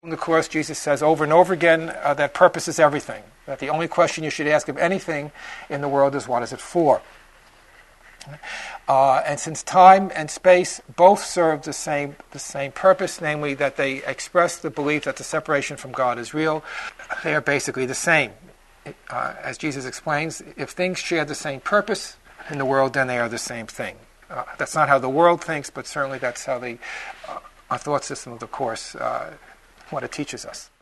In the Course, Jesus says over and over again that purpose is everything. That the only question you should ask of anything in the world is, what is it for? And since time and space both serve the same purpose, namely that they express the belief that the separation from God is real, they are basically the same. As Jesus explains, if things share the same purpose in the world, then they are the same thing. That's not how the world thinks, but certainly that's how our thought system of the Course, what it teaches us.